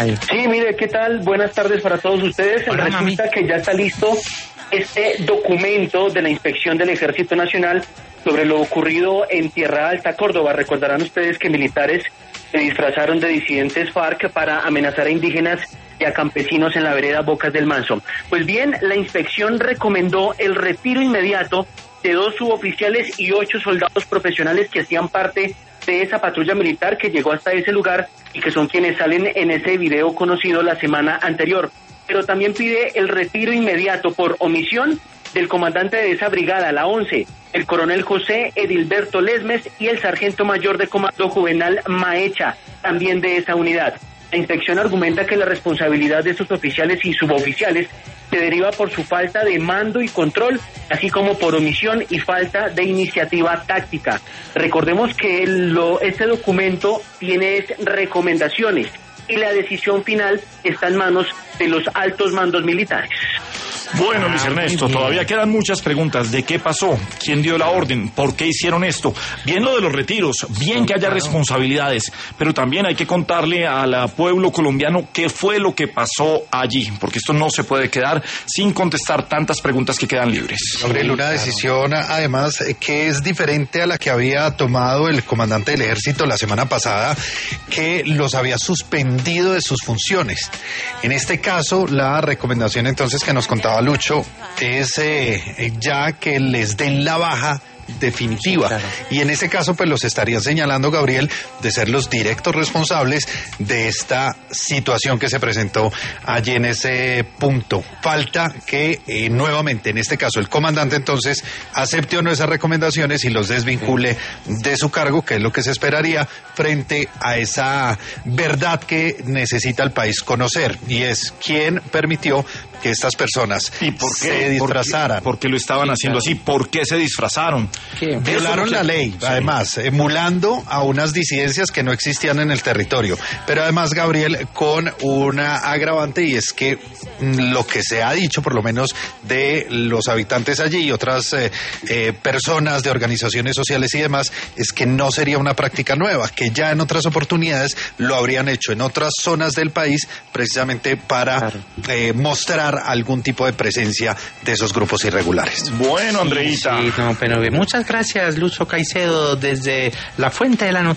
Sí, mire, ¿qué tal? Buenas tardes para todos ustedes. Hola, Resulta que ya está listo este documento de la Inspección del Ejército Nacional sobre lo ocurrido en Tierra Alta, Córdoba. Recordarán ustedes que militares se disfrazaron de disidentes FARC para amenazar a indígenas y a campesinos en la vereda Bocas del Manso. Pues bien, la inspección recomendó el retiro inmediato de 2 suboficiales y 8 soldados profesionales que hacían parte de esa patrulla militar que llegó hasta ese lugar y que son quienes salen en ese video conocido la semana anterior. Pero también pide el retiro inmediato por omisión del comandante de esa brigada, la 11, el coronel José Edilberto Lesmes, y el sargento mayor de comando Juvenal Maecha, también de esa unidad. La inspección argumenta que la responsabilidad de estos oficiales y suboficiales se deriva por su falta de mando y control, así como por omisión y falta de iniciativa táctica. Recordemos que este documento tiene recomendaciones y la decisión final está en manos de los altos mandos militares. Bueno, Luis Ernesto, todavía quedan muchas preguntas. ¿De qué pasó? ¿Quién dio la orden? ¿Por qué hicieron esto? Bien lo de los retiros, bien que haya responsabilidades, pero también hay que contarle al pueblo colombiano qué fue lo que pasó allí, porque esto no se puede quedar sin contestar tantas preguntas que quedan libres. Gabriel, una decisión además que es diferente a la que había tomado el comandante del ejército la semana pasada, que los había suspendido de sus funciones. En este caso, la recomendación entonces que nos contaba Lucho es ya que les den la baja definitiva. Sí, claro. Y en ese caso pues los estarían señalando, Gabriel, de ser los directos responsables de esta situación que se presentó allí en ese punto. Falta que nuevamente, en este caso, el comandante entonces acepte o no esas recomendaciones y los desvincule de su cargo, que es lo que se esperaría frente a esa verdad que necesita el país conocer, y es quién permitió que estas personas se disfrazaran. ¿Por qué lo estaban haciendo así? ¿Por qué se disfrazaron? Violaron la ley, además, emulando a unas disidencias que no existían en el territorio. Pero además, Gabriel, con una agravante, y es que lo que se ha dicho, por lo menos de los habitantes allí y otras personas de organizaciones sociales y demás, es que no sería una práctica nueva, que ya en otras oportunidades lo habrían hecho en otras zonas del país, precisamente para mostrar algún tipo de presencia de esos grupos irregulares. Bueno, Andreita. Sí, no, pero muchas gracias, Lucho Caicedo, desde la fuente de la noticia.